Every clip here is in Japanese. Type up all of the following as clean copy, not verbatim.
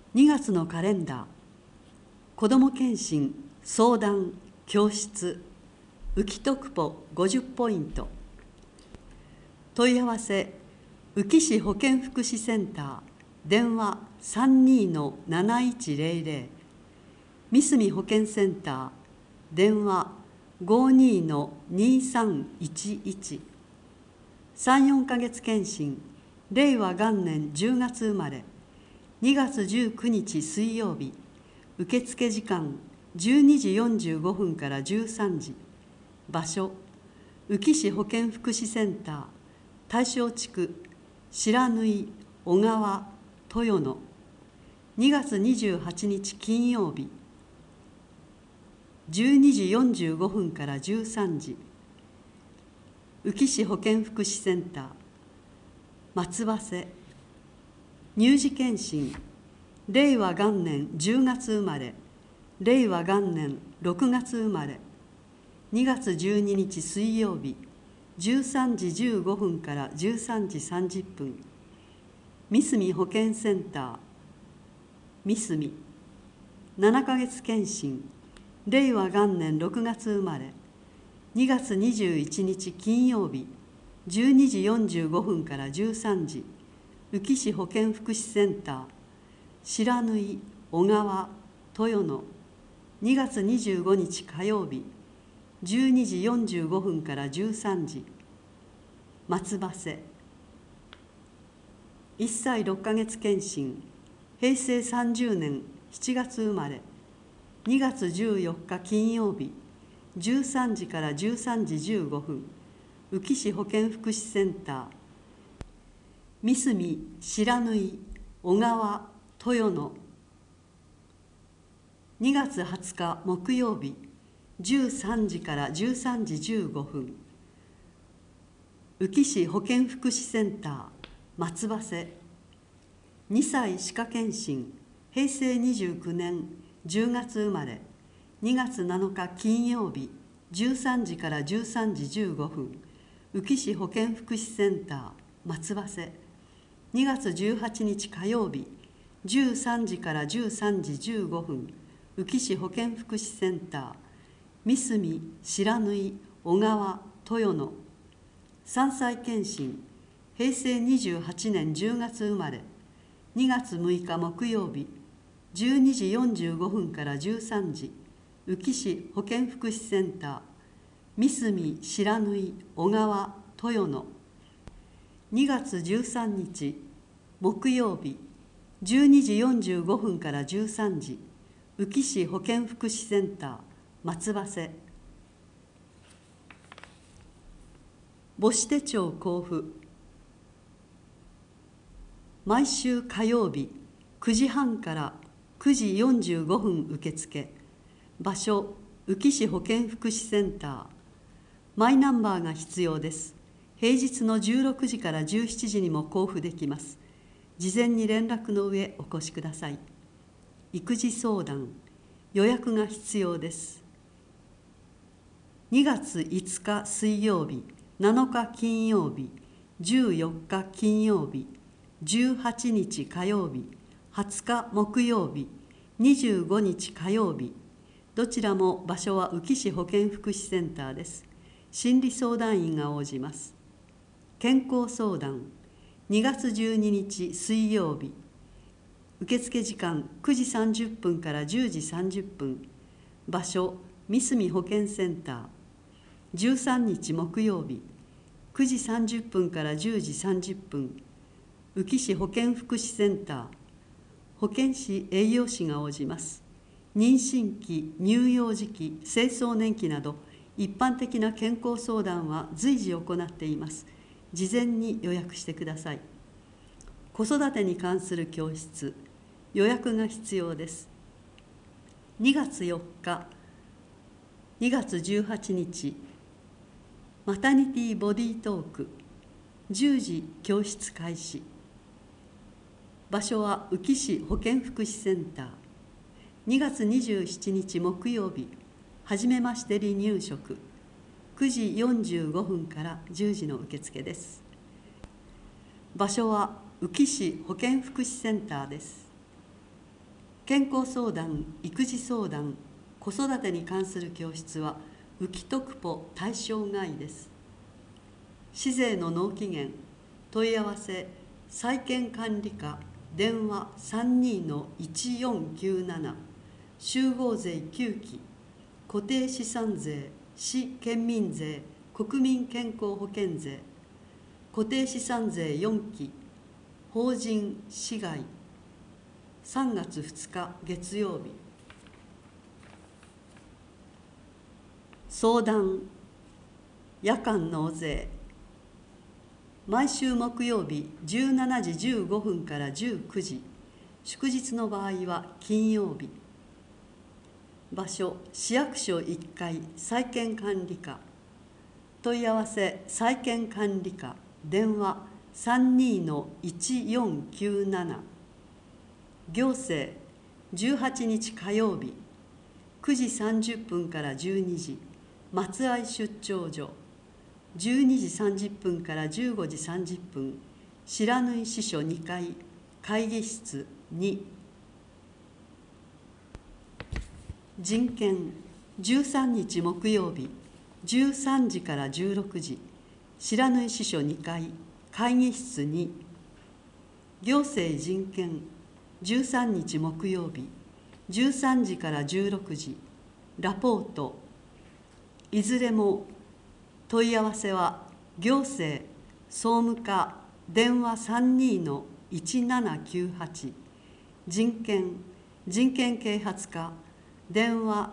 2月のカレンダー、子ども検診、相談、教室、浮き特報50ポイント。問い合わせ、宇城市保健福祉センター、電話 32-7100、三住保健センター、電話 52-2311。3、4ヶ月検診、令和元年10月生まれ、2月19日水曜日、受付時間12時45分から13時、場所、宇城市保健福祉センター、大正地区、白縫小川豊野、2月28日金曜日、12時45分から13時、宇城市保健福祉センター、松葉瀬、乳児検診、令和元年10月生まれ、令和元年6月生まれ、2月12日水曜日、13時15分から13時30分、三住保健センター、三住、7ヶ月検診、令和元年6月生まれ、2月21日金曜日、12時45分から13時、宇城市保健福祉センター、白縫小川豊野、2月25日火曜日、12時45分から13時、松葉瀬、1歳6ヶ月検診、平成30年7月生まれ、2月14日金曜日、13時から13時15分、宇城市保健福祉センター、三住白縫小川豊野、2月20日木曜日、13時から13時15分、宇城市保健福祉センター、松葉瀬、2歳歯科検診、平成29年10月生まれ、2月7日金曜日、13時から13時15分、宇城市保健福祉センター、松葉瀬、2月18日火曜日、13時から13時15分、宇城市保健福祉センター、三住白縫小川豊野、3歳検診、平成28年10月生まれ、2月6日木曜日、12時45分から13時、宇城市保健福祉センター、三住白縫小川豊野、2月13日木曜日、12時45分から13時、宇城市保健福祉センター、松葉瀬。母子手帳交付。毎週火曜日9時半から9時45分受付。場所、宇城市保健福祉センター。マイナンバーが必要です。平日の16時から17時にも交付できます。事前に連絡の上お越しください。育児相談、予約が必要です。2月5日水曜日、7日金曜日、14日金曜日、18日火曜日、20日木曜日、25日火曜日、どちらも場所は宇城市保健福祉センターです。心理相談員が応じます。健康相談、2月12日水曜日、受付時間9時30分から10時30分、場所、三住保健センター、13日木曜日、9時30分から10時30分、宇城市保健福祉センター、保健師栄養士が応じます。妊娠期、乳幼児期、青壮年期など、一般的な健康相談は随時行っています。事前に予約してください。子育てに関する教室、予約が必要です。2月4日、2月18日、マタニティボディトーク、10時教室開始。場所は宇城市保健福祉センター。2月27日木曜日、はじめまして離乳食、9時45分から10時の受付です。場所は宇城市保健福祉センターです。 健康相談、育児相談、子育てに関する教室は浮徳ポ対象外です。市税の納期限、問い合わせ、債権管理課、電話32-1497、集合税9期、固定資産税、市県民税、国民健康保険税、固定資産税4期、法人市外、3月2日月曜日。相談、夜間納税。毎週木曜日17時15分から19時、祝日の場合は金曜日。場所、市役所1階債権管理課。問い合わせ、債権管理課、電話32-1497。行政、18日火曜日9時30分から12時、松合出張所。12時30分から15時30分、白縫支所2階会議室2。人権、13日木曜日13時から16時、白縫支所2階会議室2。行政人権、13日木曜日13時から16時、ラポート。いずれも問い合わせは行政総務課電話32-1798、人権啓発課電話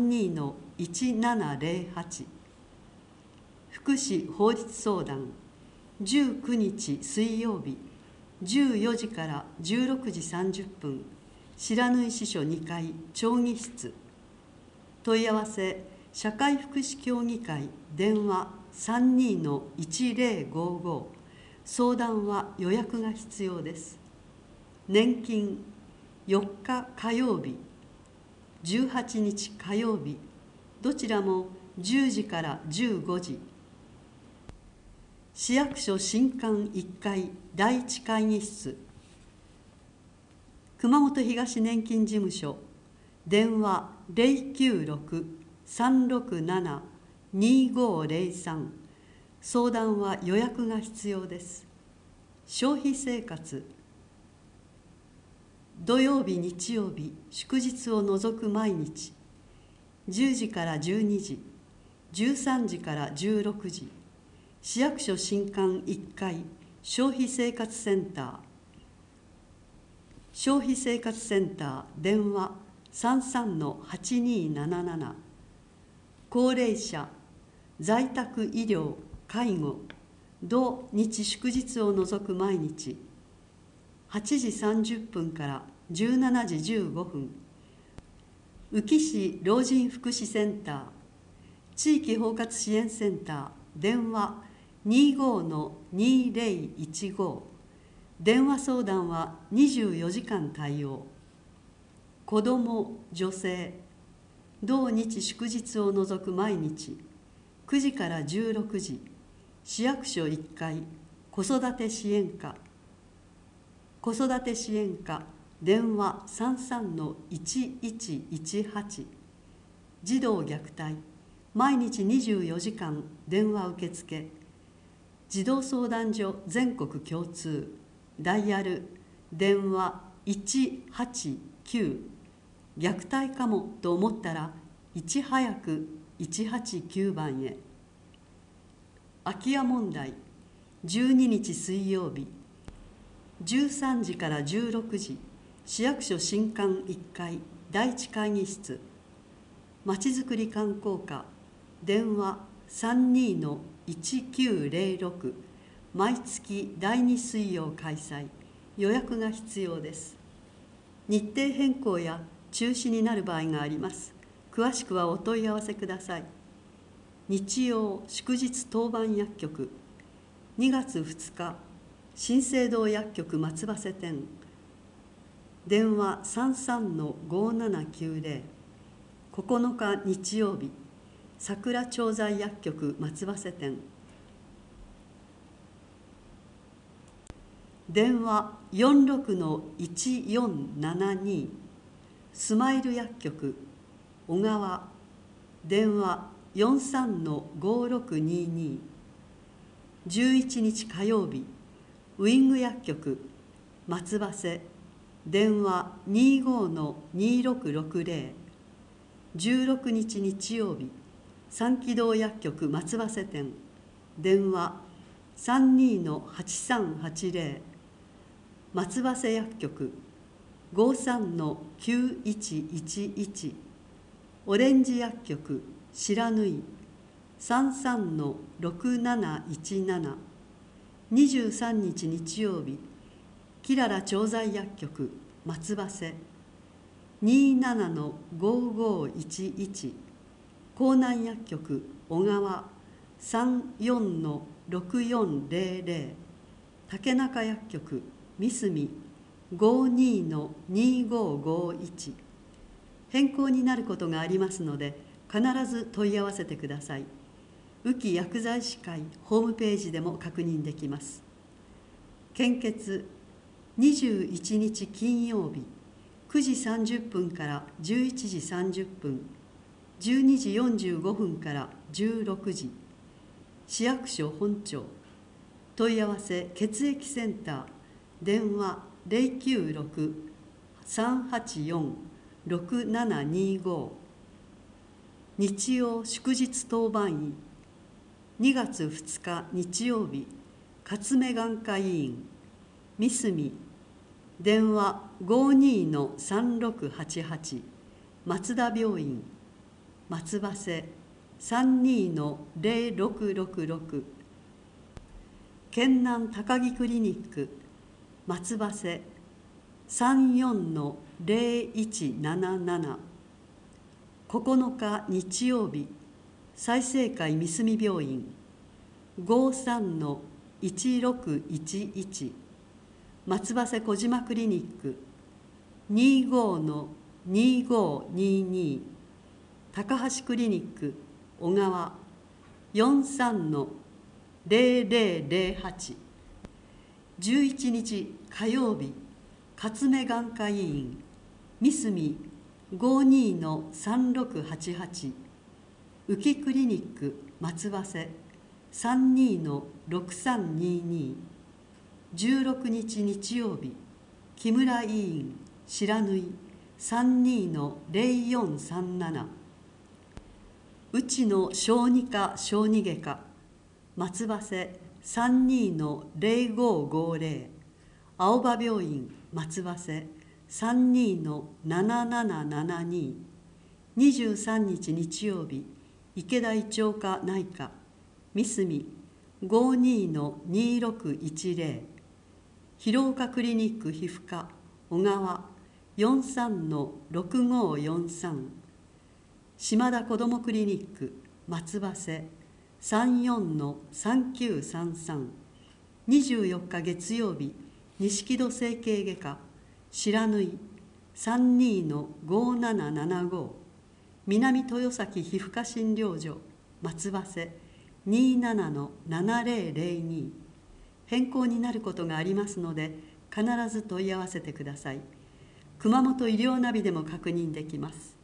32-1708。福祉法律相談、19日水曜日14時から16時30分、白縫支所2階町議室。問い合わせ、社会福祉協議会電話32-1055。相談は予約が必要です。年金、4日火曜日18日火曜日、どちらも10時から15時。市役所新館1階第1会議室。熊本東年金事務所電話096-367-2503。相談は予約が必要です。消費生活、土曜日日曜日祝日を除く毎日10時から12時、13時から16時、市役所新館1階消費生活センター。消費生活センター電話33-8277。高齢者、在宅医療、介護、土日祝日を除く毎日8時30分から17時15分。宇城市老人福祉センター、地域包括支援センター電話25-2015。電話相談は24時間対応。子ども、女性、同日祝日を除く毎日9時から16時、市役所1階子育て支援課。子育て支援課電話33-1118。児童虐待、毎日24時間電話受付。児童相談所全国共通。ダイヤル電話189。虐待かもと思ったらいち早く189番へ。空き家問題、12日水曜日13時から16時、市役所新館1階第1会議室。まちづくり観光課電話32-1906。毎月第2水曜開催。予約が必要です。日程変更や中止になる場合があります。詳しくはお問い合わせください。日曜祝日当番薬局、2月2日新生堂薬局松葉瀬店。電話33-5790。9日日曜日桜調剤薬局松葉瀬店。電話46-1472。 スマイル薬局小川電話 43-5622。 11日火曜日ウイング薬局松葉瀬電話 25-2660。 16日日曜日三気道薬局松葉瀬店電話 32-8380。 松葉瀬薬局 53-9111。 オレンジ薬局白縫 33-6717。 23日日曜日キララ調剤薬局松葉瀬 27-5511。 江南薬局小川 34-6400。 竹中薬局三隅 52-2551。 変更になることがありますので必ず問い合わせてください。宇城薬剤師会ホームページでも確認できます。献血21日金曜日9時30分から11時30分、12時45分から16時、市役所本庁。問い合わせ血液センター電話 096-384-6725。 日曜祝日当番医2月2日日曜日勝目眼科医院三隅電話 52-3688。 松田病院松葉瀬 32-0666。 県南高木クリニック松葉瀬 34-0177。 9日日曜日済生会三隅病院 53-1611。 松葉瀬小島クリニック 25-2522。 高橋クリニック小川 43-0008。 11日火曜日勝目眼科医院三隅 52-3688。 宇城クリニック松葉瀬 32-6322。 16日日曜日木村医院白縫 32-0437。 内野小児科小児外科松葉瀬 32-0550。 青葉病院松葉瀬 32-7772。 23日日曜日池田胃腸科内科三隅 52-2610。 広岡クリニック皮膚科小川 43-6543。 島田子どもクリニック松葉瀬 34-3933。 24日月曜日錦戸整形外科白縫 32-5775。 南豊崎皮膚科診療所松葉瀬 27-7002。 変更になることがありますので必ず問い合わせてください。熊本医療ナビでも確認できます。